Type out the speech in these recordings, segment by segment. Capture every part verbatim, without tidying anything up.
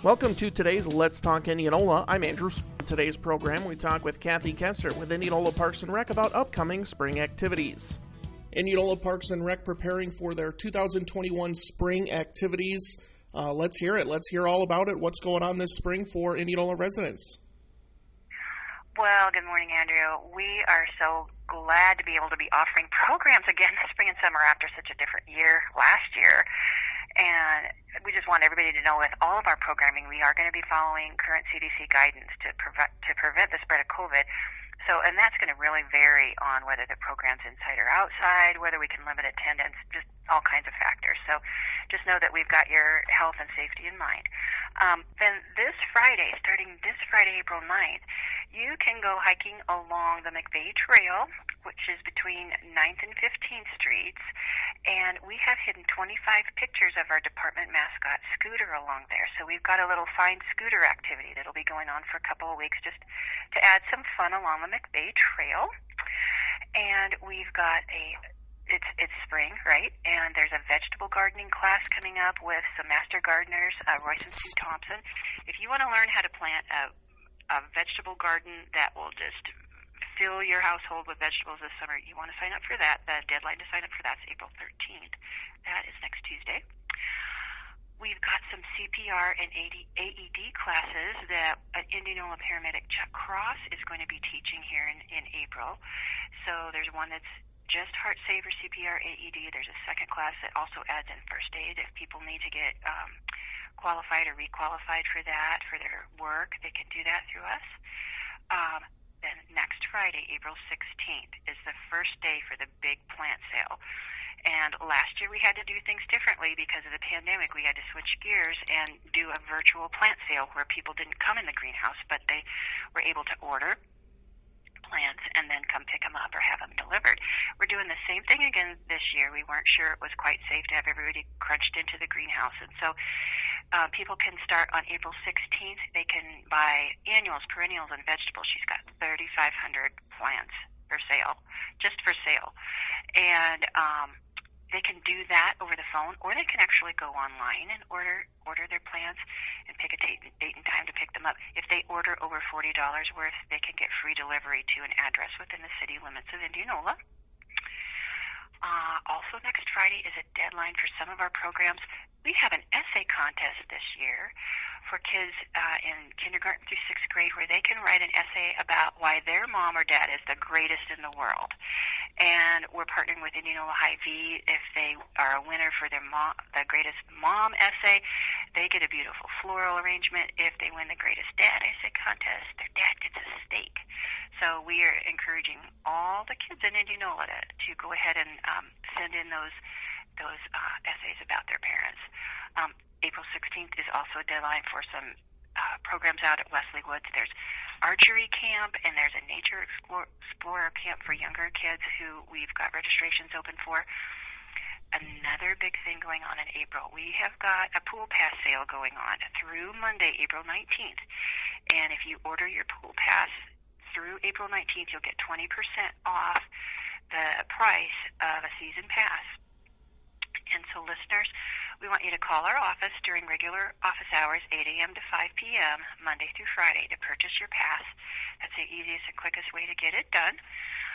Welcome to today's Let's Talk Indianola. I'm Andrew. In today's program, we talk with Kathy Kester with Indianola Parks and Rec about upcoming spring activities. Indianola Parks and Rec preparing for their two thousand twenty-one spring activities. Uh, let's hear it. Let's hear all about it. What's going on this spring for Indianola residents? Well, good morning, Andrew. We are so glad to be able to be offering programs again this spring and summer after such a different year last year. And we just want everybody to know with all of our programming, we are going to be following current C D C guidance to prevent to prevent the spread of COVID. So, and that's going to really vary on whether the program's inside or outside, whether we can limit attendance, just all kinds of factors. So just know that we've got your health and safety in mind. Um, then this Friday, starting this Friday, April ninth, you can go hiking along the McVeigh Trail, which is between ninth and fifteenth Streets, and we have hidden twenty-five pictures of our department mascot, Scooter, along there. So we've got a little Find Scooter activity that'll be going on for a couple of weeks just to add some fun along the McVeigh Trail. And we've got a, it's it's spring, right? And there's a vegetable gardening class coming up with some master gardeners, uh, Royce and Sue Thompson. If you want to learn how to plant a, a vegetable garden that will just fill your household with vegetables this summer, you want to sign up for that. The deadline to sign up for that is April thirteenth. That is next Tuesday. We've got some C P R and A E D classes that an Indianola paramedic Chuck Cross is going to be teaching here in, in April. So there's one that's just heart saver C P R, A E D. There's a second class that also adds in first aid. If people need to get um, qualified or requalified for that, for their work, they can do that through us. Um, then next Friday, April sixteenth, is the first day for the big plant sale. And last year we had to do things differently because of the pandemic. We had to switch gears and do a virtual plant sale where people didn't come in the greenhouse, but they were able to order plants and then come pick them up or have them delivered. We're doing the same thing again this year. We weren't sure it was quite safe to have everybody crunched into the greenhouse. And so uh, people can start on April sixteenth. They can buy annuals, perennials, and vegetables. She's got thirty-five hundred plants for sale, just for sale. And um, they can do that over the phone, or they can actually go online and order order their plants and pick a date, date and time to pick them up. If they order over forty dollars worth, they can get free delivery to an address within the city limits of Indianola. Uh, also, next Friday is a deadline for some of our programs. We have an essay contest this year for kids uh, in kindergarten through sixth grade where they can write an essay about why their mom or dad is the greatest in the world. And we're partnering with Indianola Hy-Vee. If they are a winner for their mom, the greatest mom essay, they get a beautiful floral arrangement. If they win the greatest dad essay contest, their dad gets a steak. So we are encouraging all the kids in Indianola to, to go ahead and um, send in those those uh, essays about their parents. Um, April sixteenth is also a deadline for some uh, programs out at Wesley Woods. There's archery camp, and there's a nature explore, explorer camp for younger kids who we've got registrations open for. Another big thing going on in April, we have got a pool pass sale going on through Monday, April nineteenth. And if you order your pool pass through April nineteenth, you'll get twenty percent off the price of a season pass. And so, listeners, we want you to call our office during regular office hours, eight a.m. to five p.m., Monday through Friday, to purchase your pass. That's the easiest and quickest way to get it done.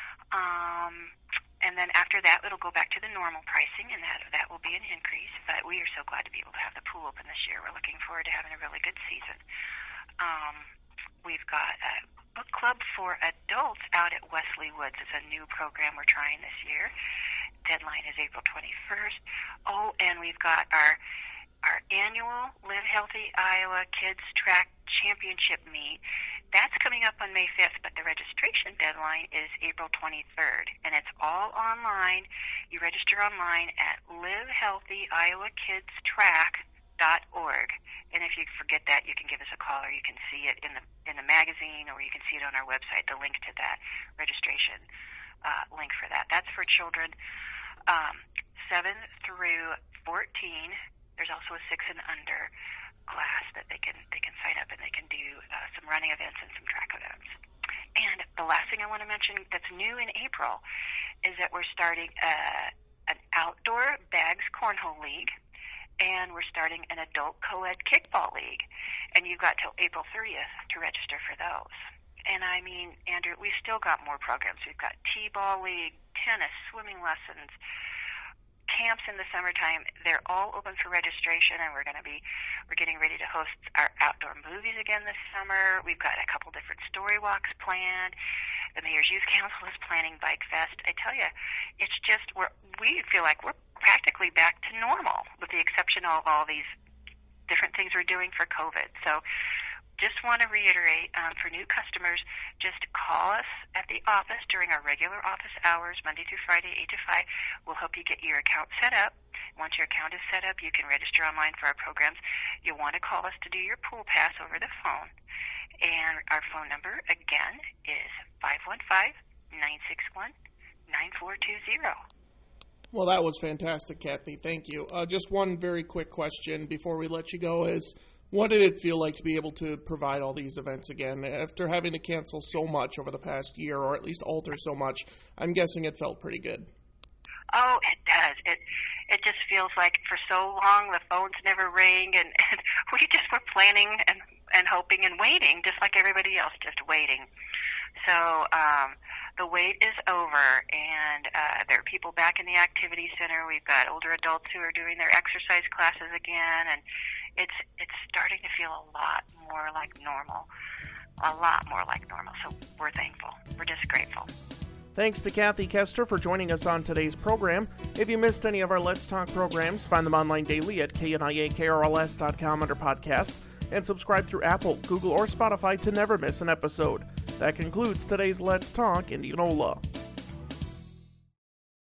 Um, and then after that, it'll go back to the normal pricing, and that that will be an increase. But we are so glad to be able to have the pool open this year. We're looking forward to having a really good season. Um, we've got a book club for adults out at Wesley Woods. It's a new program we're trying this year. Deadline is April twenty-first. Oh, and we've got our our annual Live Healthy Iowa Kids Track Championship meet. That's coming up on May fifth, but the registration deadline is April twenty-third, and it's all online. You register online at live healthy iowa kids track dot org. And if you forget that, you can give us a call, or you can see it in the in the magazine, or you can see it on our website, the link to that registration uh, link for that. That's for children um, seven through fourteen. There's also a six and under class that they can they can sign up, and they can do uh, some running events and some track events. And the last thing I want to mention that's new in April is that we're starting uh, an outdoor bags cornhole league, and we're starting an adult co-ed kickball league. and you've got till April thirtieth to register for those. And I mean, Andrew, we've still got more programs. We've got T-ball league, tennis, swimming lessons, camps in the summertime. They're all open for registration, and we're going to be, we're getting ready to host our outdoor movies again this summer. We've got a couple different story walks planned. The Mayor's Youth Council is planning Bike Fest. I tell you, it's just, we're, we feel like we're practically back to normal, with the exception of all these different things we're doing for COVID. So just want to reiterate, um, for new customers, just call us at the office during our regular office hours, Monday through Friday, eight to five. We'll help you get your account set up. Once your account is set up, you can register online for our programs. You'll want to call us to do your pool pass over the phone. And our phone number, again, is five one five, nine six one, nine four two zero. Well, that was fantastic, Kathy. Thank you. Uh, just one very quick question before we let you go is, what did it feel like to be able to provide all these events again? After having to cancel so much over the past year, or at least alter so much, I'm guessing it felt pretty good. Oh, it does. It it just feels like for so long the phones never rang, and, and we just were planning and, and hoping and waiting, just like everybody else, just waiting. So um, the wait is over, and uh, there are people back in the activity center. We've got older adults who are doing their exercise classes again, and it's it's starting to feel a lot more like normal, a lot more like normal. So we're thankful. We're just grateful. Thanks to Kathy Kester for joining us on today's program. If you missed any of our Let's Talk programs, find them online daily at K N I A K R L S dot com under podcasts, and subscribe through Apple, Google, or Spotify to never miss an episode. That concludes today's Let's Talk Indianola.